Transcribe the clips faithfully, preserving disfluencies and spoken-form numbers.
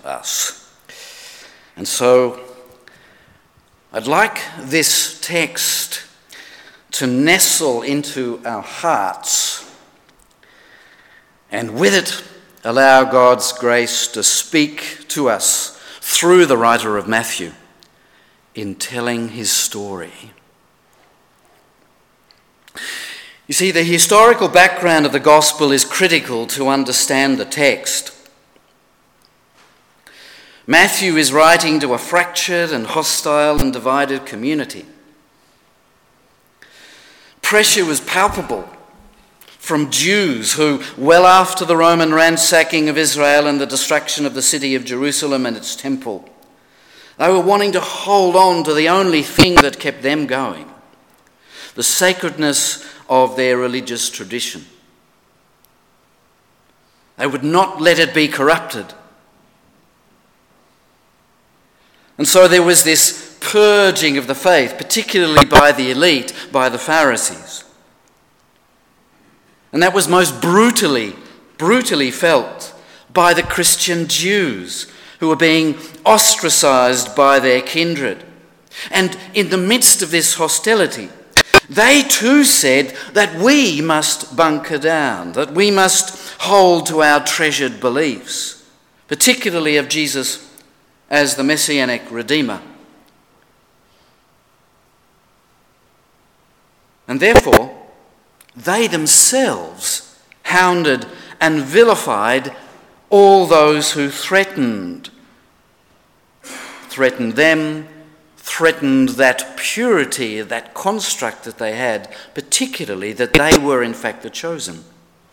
us. And so I'd like this text to nestle into our hearts, and with it allow God's grace to speak to us through the writer of Matthew in telling his story. You see, the historical background of the gospel is critical to understand the text. Matthew is writing to a fractured and hostile and divided community. Pressure was palpable from Jews who, well after the Roman ransacking of Israel and the destruction of the city of Jerusalem and its temple, they were wanting to hold on to the only thing that kept them going, the sacredness of their religious tradition. They would not let it be corrupted. And so there was this purging of the faith, particularly by the elite, by the Pharisees. And that was most brutally, brutally felt by the Christian Jews who were being ostracized by their kindred. And in the midst of this hostility, they too said that we must bunker down, that we must hold to our treasured beliefs, particularly of Jesus as the Messianic Redeemer. And therefore, they themselves hounded and vilified all those who threatened. Threatened them, threatened that purity, that construct that they had, particularly that they were in fact the chosen.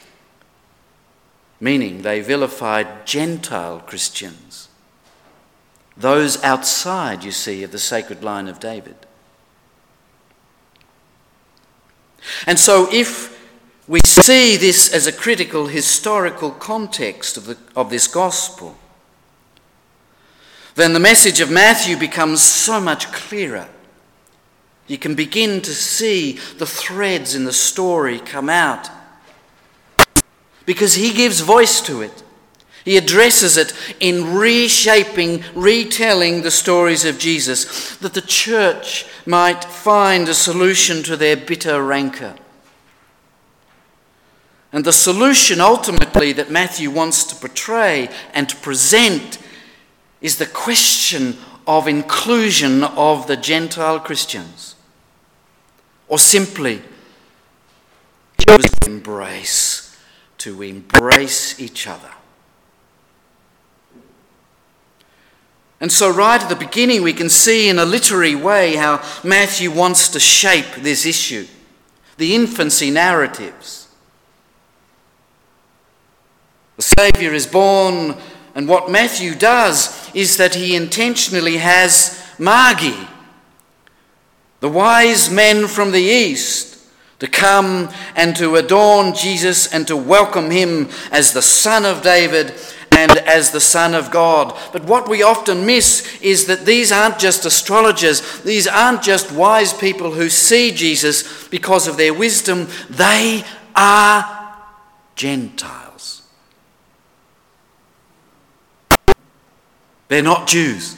Meaning they vilified Gentile Christians, those outside, you see, of the sacred line of David. And so if we see this as a critical historical context of, the, of this gospel, then the message of Matthew becomes so much clearer. You can begin to see the threads in the story come out because he gives voice to it. He addresses it in reshaping, retelling the stories of Jesus, that the church might find a solution to their bitter rancor. And the solution ultimately that Matthew wants to portray and to present is the question of inclusion of the Gentile Christians. Or simply, to embrace, to embrace each other. And so right at the beginning we can see in a literary way how Matthew wants to shape this issue, the infancy narratives. The Saviour is born, and what Matthew does is that he intentionally has Magi, the wise men from the east, to come and to adorn Jesus and to welcome him as the Son of David and as the Son of God. But what we often miss is that these aren't just astrologers, these aren't just wise people who see Jesus because of their wisdom, they are Gentiles. They're not Jews.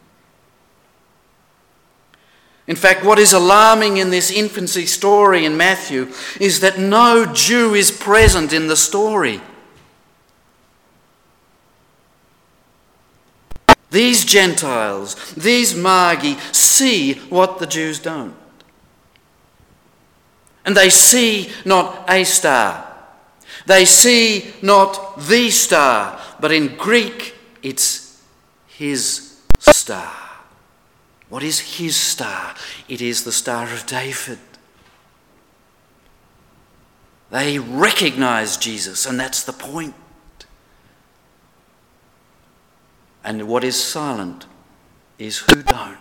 In fact, what is alarming in this infancy story in Matthew is that no Jew is present in the story. These Gentiles, these Magi, see what the Jews don't. And they see not a star. They see not the star, but in Greek it's his star. What is his star? It is the Star of David. They recognize Jesus, and that's the point. And what is silent is who don't.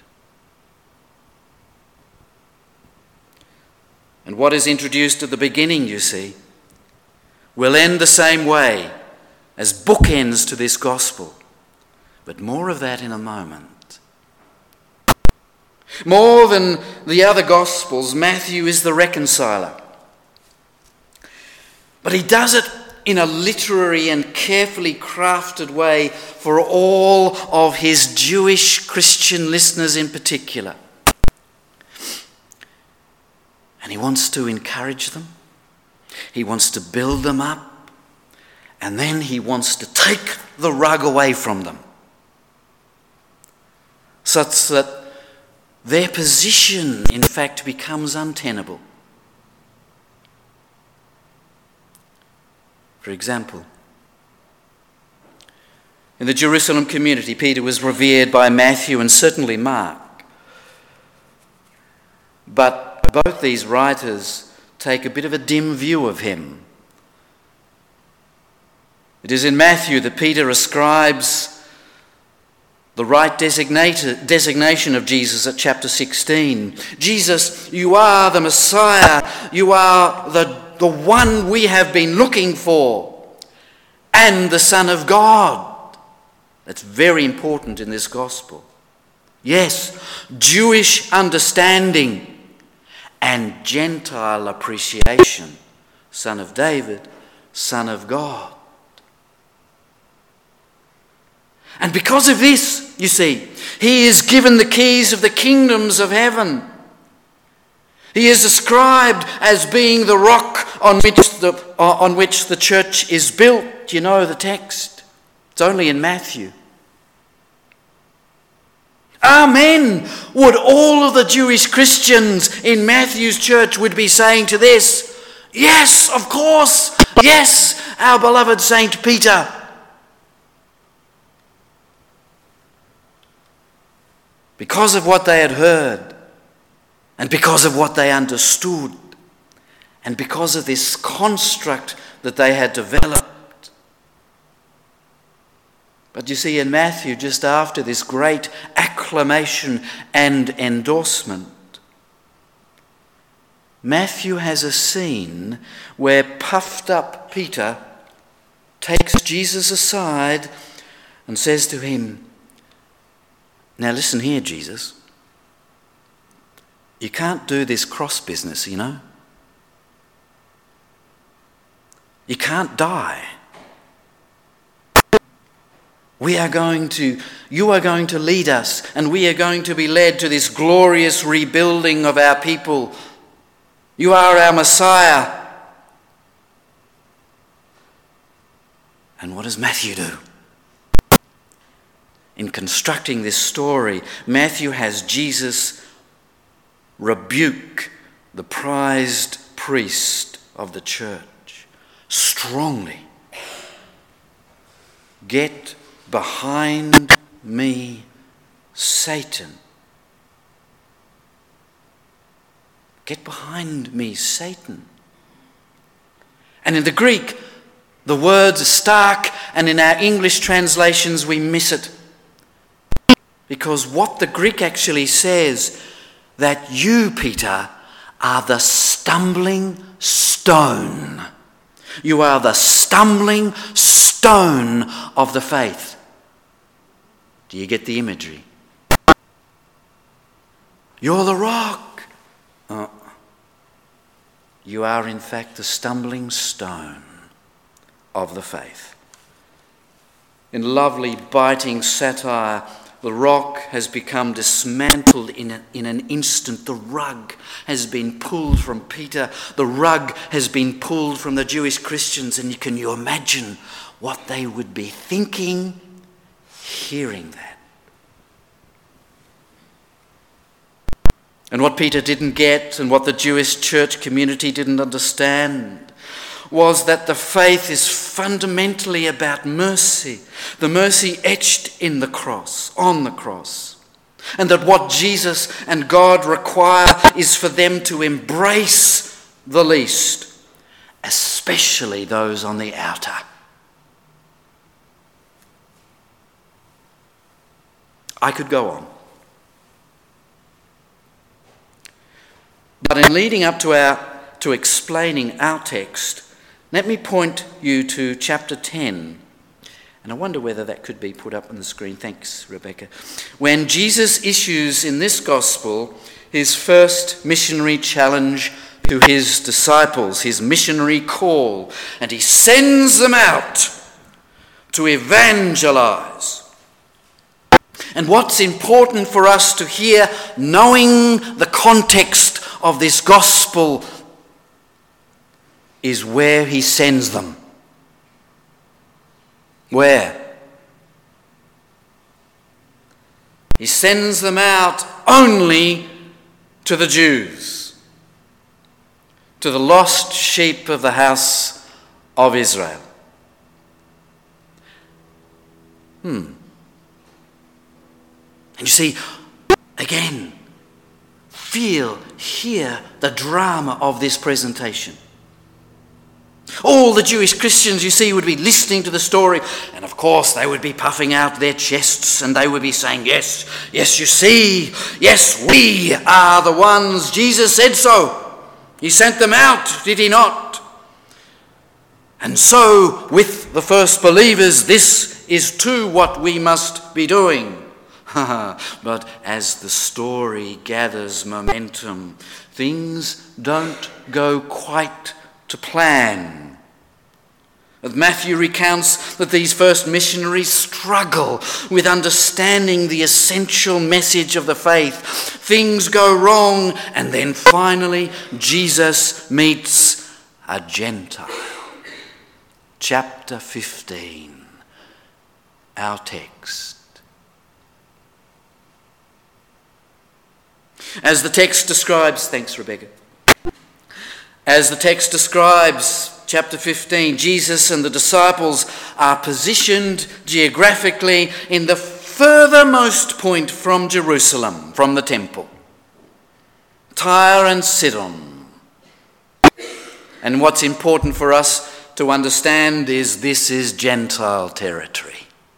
And what is introduced at the beginning, you see, will end the same way as bookends to this gospel. But more of that in a moment. More than the other Gospels, Matthew is the reconciler. But he does it in a literary and carefully crafted way for all of his Jewish Christian listeners in particular. And he wants to encourage them. He wants to build them up. And then he wants to take the rug away from them, such that their position, in fact, becomes untenable. For example, in the Jerusalem community, Peter was revered by Matthew and certainly Mark. But both these writers take a bit of a dim view of him. It is in Matthew that Peter ascribes the right designation of Jesus at chapter sixteen. Jesus, you are the Messiah. You are the, the one we have been looking for, and the Son of God. That's very important in this gospel. Yes, Jewish understanding and Gentile appreciation. Son of David, Son of God. And because of this, you see, he is given the keys of the kingdoms of heaven. He is described as being the rock on which the, on which the church is built. You know the text. It's only in Matthew. Amen. Would all of the Jewish Christians in Matthew's church would be saying to this, yes, of course, yes, our beloved Saint Peter. Because of what they had heard, and because of what they understood, and because of this construct that they had developed. But you see, in Matthew, just after this great acclamation and endorsement, Matthew has a scene where puffed up Peter takes Jesus aside and says to him, now listen here, Jesus. You can't do this cross business, you know. You can't die. We are going to, you are going to lead us, and we are going to be led to this glorious rebuilding of our people. You are our Messiah. And what does Matthew do? In constructing this story, Matthew has Jesus rebuke the prized priest of the church strongly. Get behind me, Satan. Get behind me, Satan. And in the Greek, the words are stark, and in our English translations we miss it. Because what the Greek actually says, that you, Peter, are the stumbling stone. You are the stumbling stone of the faith. Do you get the imagery? You're the rock. Oh. You are in fact the stumbling stone of the faith. In lovely biting satire, the rock has become dismantled in, a, in an instant. The rug has been pulled from Peter. The rug has been pulled from the Jewish Christians. And can you imagine what they would be thinking, hearing that? And what Peter didn't get, and what the Jewish church community didn't understand, was that the faith is fundamentally about mercy, the mercy etched in the cross, on the cross, and that what Jesus and God require is for them to embrace the least, especially those on the outer. I could go on. But in leading up to our to explaining our text, let me point you to chapter ten. And I wonder whether that could be put up on the screen. Thanks, Rebecca. When Jesus issues in this gospel his first missionary challenge to his disciples, his missionary call, and he sends them out to evangelize. And what's important for us to hear, knowing the context of this gospel, is where he sends them. Where? He sends them out only to the Jews, to the lost sheep of the house of Israel. Hmm. And you see, again, feel, hear the drama of this presentation. All the Jewish Christians, you see, would be listening to the story, and of course they would be puffing out their chests and they would be saying, yes, yes, you see, yes, we are the ones. Jesus said so. He sent them out, did he not? And so, with the first believers, this is too what we must be doing. But as the story gathers momentum, things don't go quite to plan. But Matthew recounts that these first missionaries struggle with understanding the essential message of the faith. Things go wrong, and then finally Jesus meets a Gentile. Chapter fifteen, our text. As the text describes, thanks Rebecca. As the text describes, chapter fifteen, Jesus and the disciples are positioned geographically in the furthermost point from Jerusalem, from the temple. Tyre and Sidon. And what's important for us to understand is this is Gentile territory.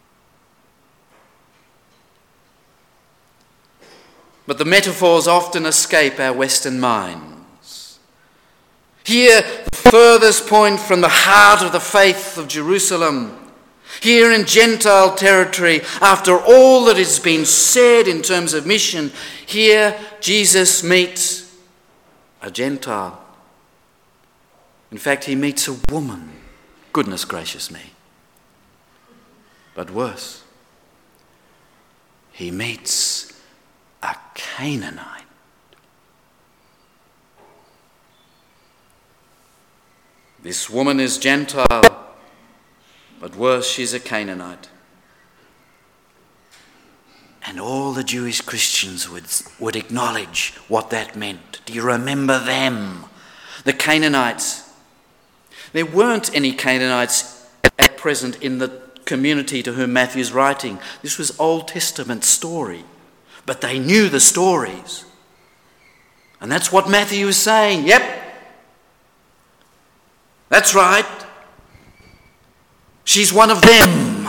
But the metaphors often escape our Western minds. Here, the furthest point from the heart of the faith of Jerusalem, here in Gentile territory, after all that has been said in terms of mission, here Jesus meets a Gentile. In fact, he meets a woman. Goodness gracious me. But worse, he meets a Canaanite. This woman is Gentile, but worse, she's a Canaanite. And all the Jewish Christians would, would acknowledge what that meant. Do you remember them? The Canaanites. There weren't any Canaanites at present in the community to whom Matthew's writing. This was Old Testament story. But they knew the stories. And that's what Matthew is saying. Yep. That's right. She's one of them.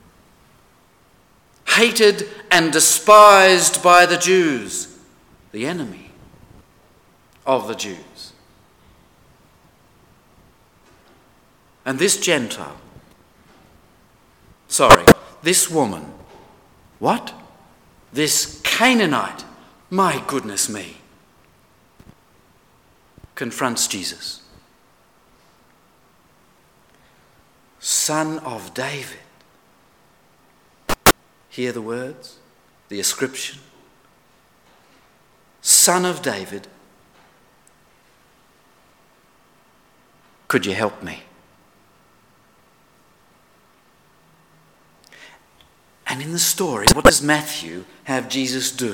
Hated and despised by the Jews. The enemy of the Jews. And this Gentile, sorry, this woman, what? This Canaanite, my goodness me, confronts Jesus. Son of David. Hear the words, the ascription. Son of David, could you help me? And in the story, what does Matthew have Jesus do?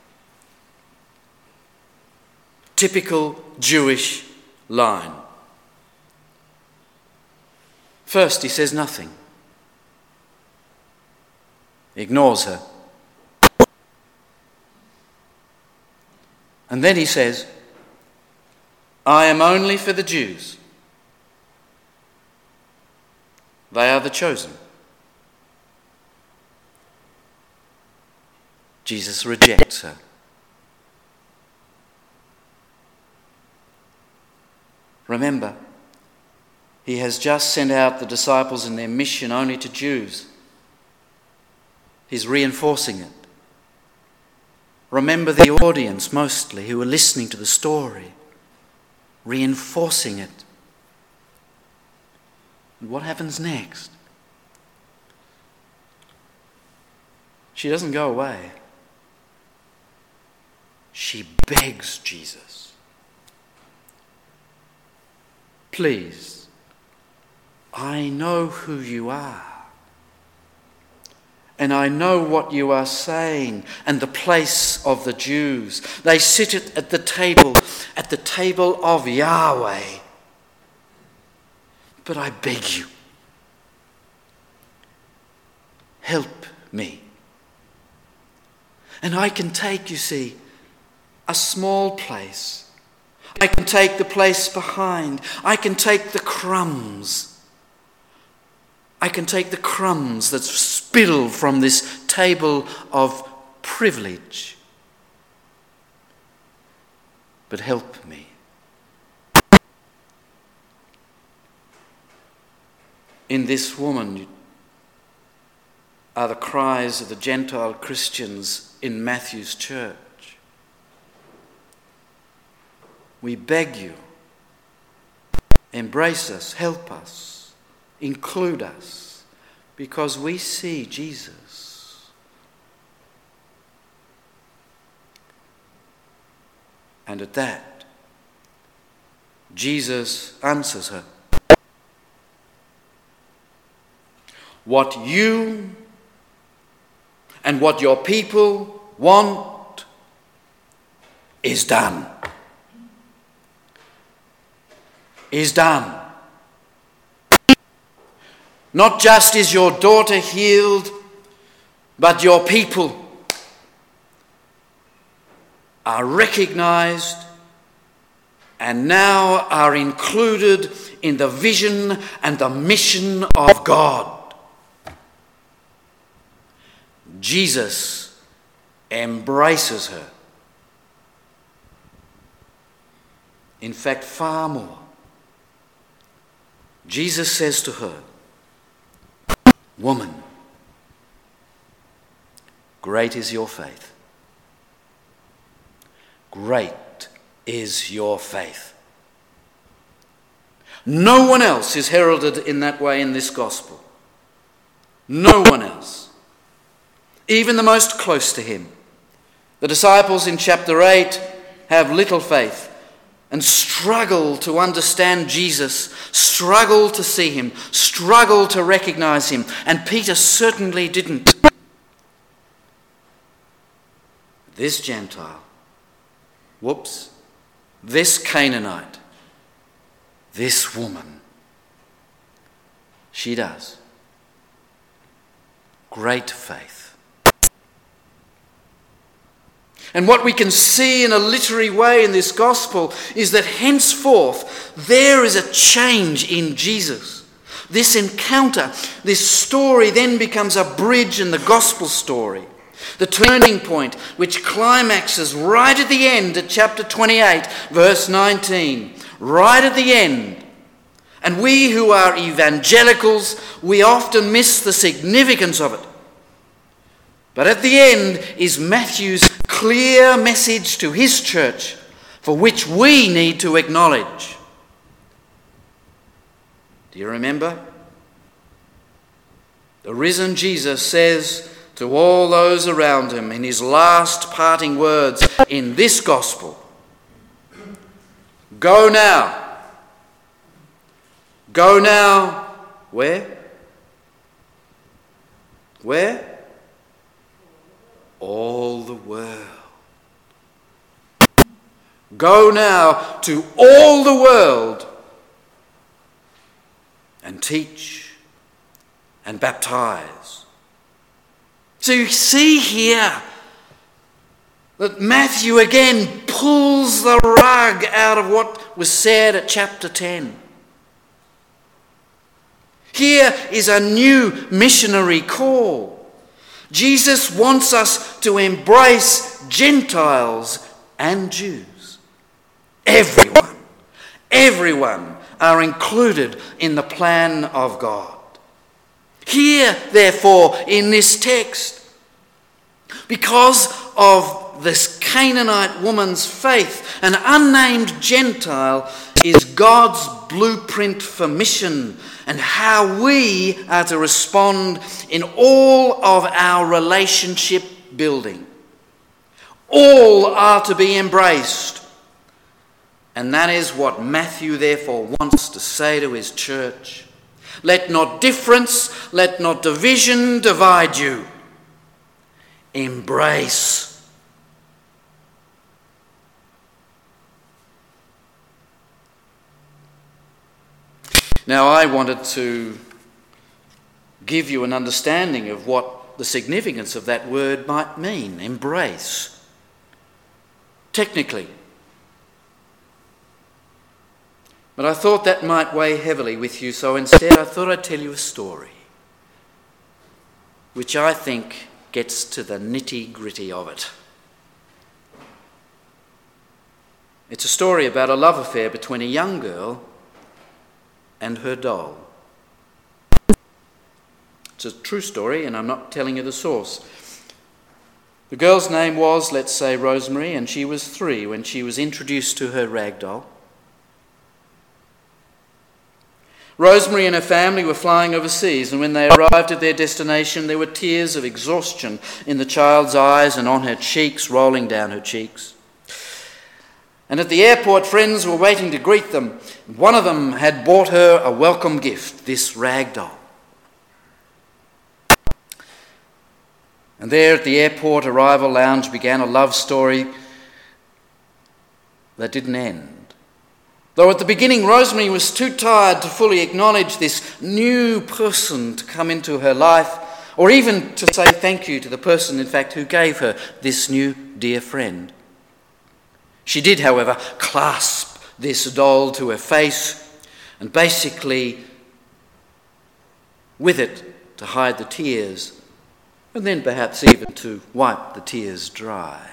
Typical Jewish line. First, he says nothing. Ignores her. And then he says, I am only for the Jews. They are the chosen. Jesus rejects her. Remember, he has just sent out the disciples in their mission only to Jews. He's reinforcing it. Remember the audience mostly who were listening to the story. reinforcing it. And what happens next? She doesn't go away. She begs Jesus, please, I know who you are. And I know what you are saying and the place of the Jews. They sit at the table, at the table of Yahweh. But I beg you, help me. And I can take, you see, a small place. I can take the place behind. I can take the crumbs. I can take the crumbs that spill from this table of privilege. But help me. In this woman are the cries of the Gentile Christians in Matthew's church. We beg you, embrace us, help us, include us, because we see Jesus. And at that, Jesus answers her. What you and what your people want is done. Is done. Not just is your daughter healed, but your people are recognized and now are included in the vision and the mission of God. Jesus embraces her. In fact, far more. Jesus says to her, "Woman, great is your faith. Great is your faith." No one else is heralded in that way in this gospel. No one else. Even the most close to him. The disciples in chapter eight have little faith and struggle to understand Jesus, struggle to see him, struggle to recognize him. And Peter certainly didn't. This Gentile, whoops, this Canaanite, this woman, she does. Great faith. And what we can see in a literary way in this gospel is that henceforth there is a change in Jesus. This encounter, this story then becomes a bridge in the gospel story. The turning point which climaxes right at the end at chapter twenty-eight, verse nineteen. Right at the end. And we who are evangelicals, we often miss the significance of it. But at the end is Matthew's clear message to his church, for which we need to acknowledge. Do you remember? The risen Jesus says to all those around him in his last parting words in this gospel, "Go now. Go now." Where? Where? All the world. Go now to all the world and teach and baptize. So you see here that Matthew again pulls the rug out of what was said at chapter ten. Here is a new missionary call. Jesus wants us to embrace Gentiles and Jews. Everyone, everyone are included in the plan of God. Here, therefore, in this text, because of this Canaanite woman's faith, an unnamed Gentile is God's blueprint for mission and how we are to respond in all of our relationship building. All are to be embraced. And that is what Matthew therefore wants to say to his church. Let not difference, let not division divide you. Embrace. Now, I wanted to give you an understanding of what the significance of that word might mean, embrace. Technically. But I thought that might weigh heavily with you, so instead I thought I'd tell you a story, which I think gets to the nitty-gritty of it. It's a story about a love affair between a young girl and her doll. It's a true story, and I'm not telling you the source. The girl's name was, let's say, Rosemary, and she was three when she was introduced to her rag doll. Rosemary and her family were flying overseas, and when they arrived at their destination, there were tears of exhaustion in the child's eyes and on her cheeks, rolling down her cheeks. And at the airport, friends were waiting to greet them. One of them had bought her a welcome gift, this rag doll. And there at the airport arrival lounge began a love story that didn't end. Though at the beginning Rosemary was too tired to fully acknowledge this new person to come into her life, or even to say thank you to the person, in fact, who gave her this new dear friend. She did, however, clasp this doll to her face and basically, with it, to hide the tears, and then perhaps even to wipe the tears dry.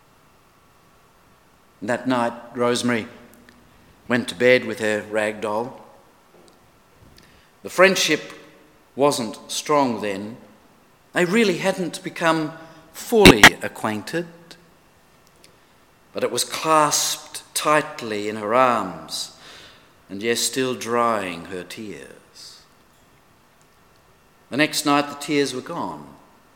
And that night, Rosemary went to bed with her rag doll. The friendship wasn't strong then. They really hadn't become fully acquainted. But it was clasped tightly in her arms, and yes, still drying her tears. The next night the tears were gone,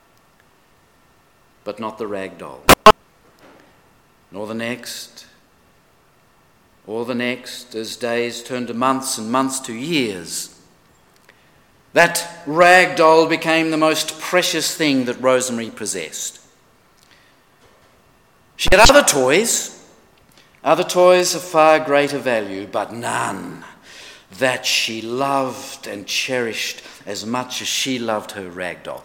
but not the rag doll. Nor the next, or the next, as days turned to months and months to years. That rag doll became the most precious thing that Rosemary possessed. She had other toys, other toys of far greater value, but none that she loved and cherished as much as she loved her rag doll.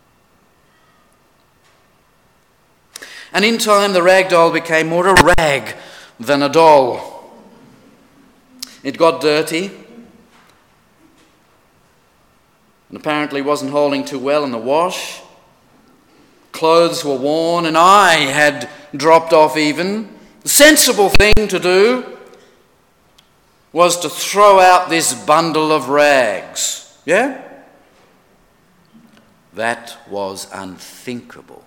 And in time, the rag doll became more a rag than a doll. It got dirty, and apparently wasn't holding too well in the wash. Clothes were worn, and I had dropped off even. The sensible thing to do was to throw out this bundle of rags. Yeah? That was unthinkable.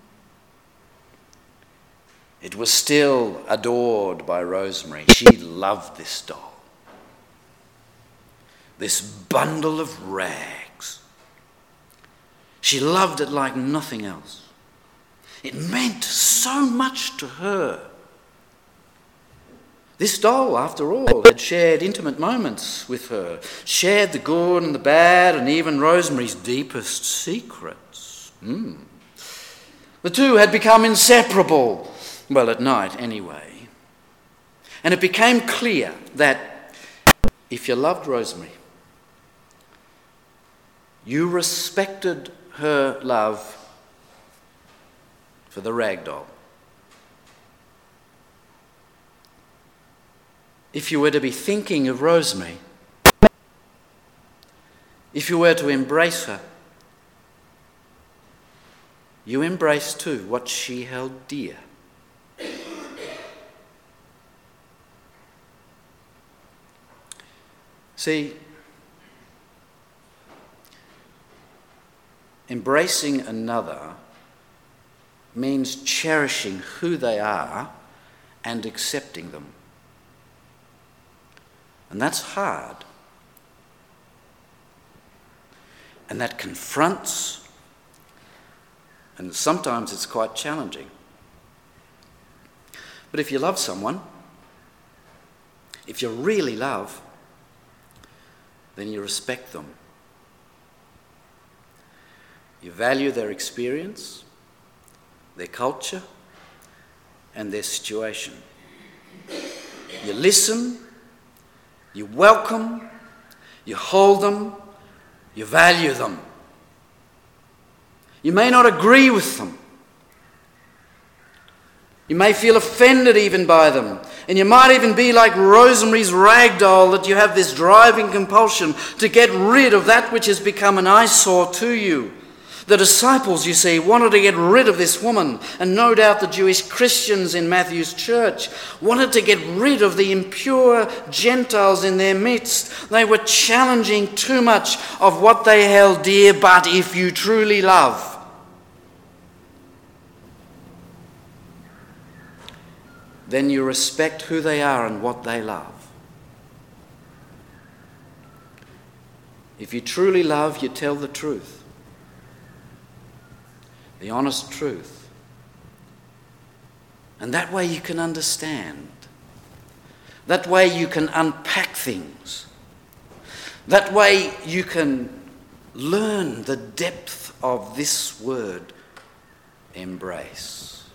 It was still adored by Rosemary. She loved this doll. This bundle of rags. She loved it like nothing else. It meant so much to her. This doll, after all, had shared intimate moments with her, shared the good and the bad, and even Rosemary's deepest secrets. Mm. The two had become inseparable, well, at night anyway. And it became clear that if you loved Rosemary, you respected her love for the rag doll. If you were to be thinking of Rosemary, if you were to embrace her, you embraced too what she held dear. See, embracing another means cherishing who they are and accepting them. And that's hard. And that confronts, and sometimes it's quite challenging. But if you love someone, if you really love, then you respect them. You value their experience, their culture, and their situation. You listen, you welcome, you hold them, you value them. You may not agree with them. You may feel offended even by them. And you might even be like Rosemary's rag doll, that you have this driving compulsion to get rid of that which has become an eyesore to you. The disciples, you see, wanted to get rid of this woman, and no doubt the Jewish Christians in Matthew's church wanted to get rid of the impure Gentiles in their midst. They were challenging too much of what they held dear. But if you truly love, then you respect who they are and what they love. If you truly love, you tell the truth. The honest truth. And that way you can understand. That way you can unpack things. That way you can learn the depth of this word, embrace.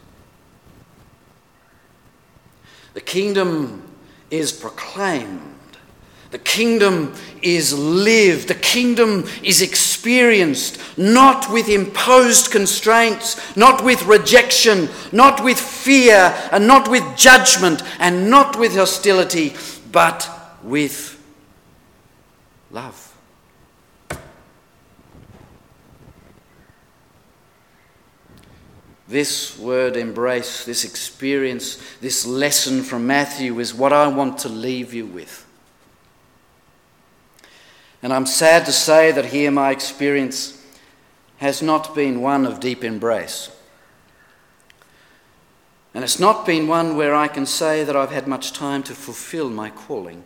The kingdom is proclaimed. The kingdom is lived. The kingdom is experienced, not with imposed constraints, not with rejection, not with fear, and not with judgment, and not with hostility, but with love. This word embrace, this experience, this lesson from Matthew is what I want to leave you with. And I'm sad to say that here my experience has not been one of deep embrace. And it's not been one where I can say that I've had much time to fulfill my calling.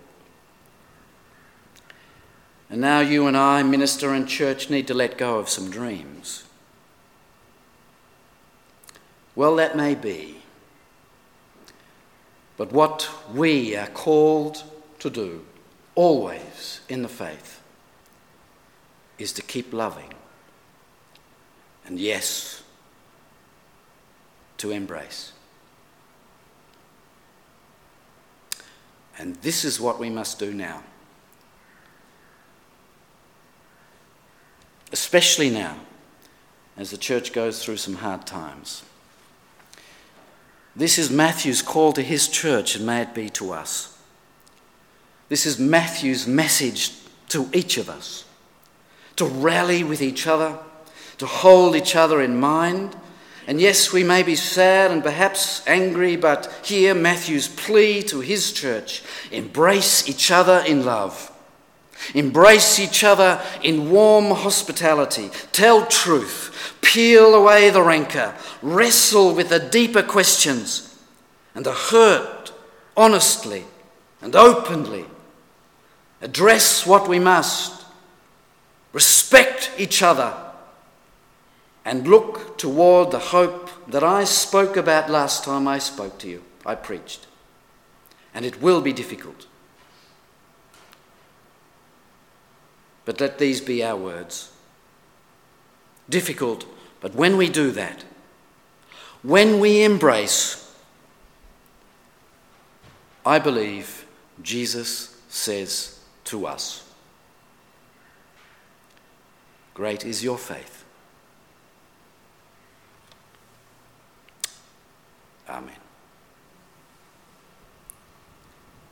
And now you and I, minister and church, need to let go of some dreams. Well, that may be. But what we are called to do, always in the faith, is to keep loving. And yes, to embrace. And this is what we must do now. Especially now, as the church goes through some hard times. This is Matthew's call to his church, and may it be to us. This is Matthew's message to each of us. To rally with each other, to hold each other in mind. And yes, we may be sad and perhaps angry, but hear Matthew's plea to his church. Embrace each other in love. Embrace each other in warm hospitality. Tell truth. Peel away the rancor. Wrestle with the deeper questions and the hurt honestly and openly. Address what we must. Respect each other and look toward the hope that I spoke about last time I spoke to you. I preached. And it will be difficult. But let these be our words. Difficult, but when we do that, when we embrace, I believe Jesus says to us, great is your faith. Amen.